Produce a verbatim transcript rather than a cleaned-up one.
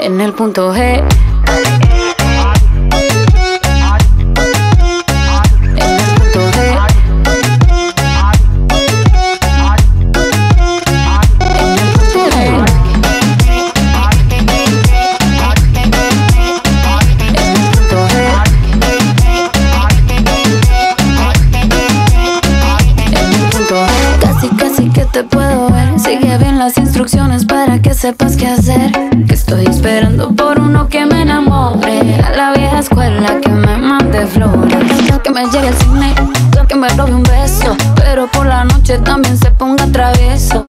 en el punto G. Te puedo ver, sigue bien las instrucciones para que sepas qué hacer. Que estoy esperando por uno que me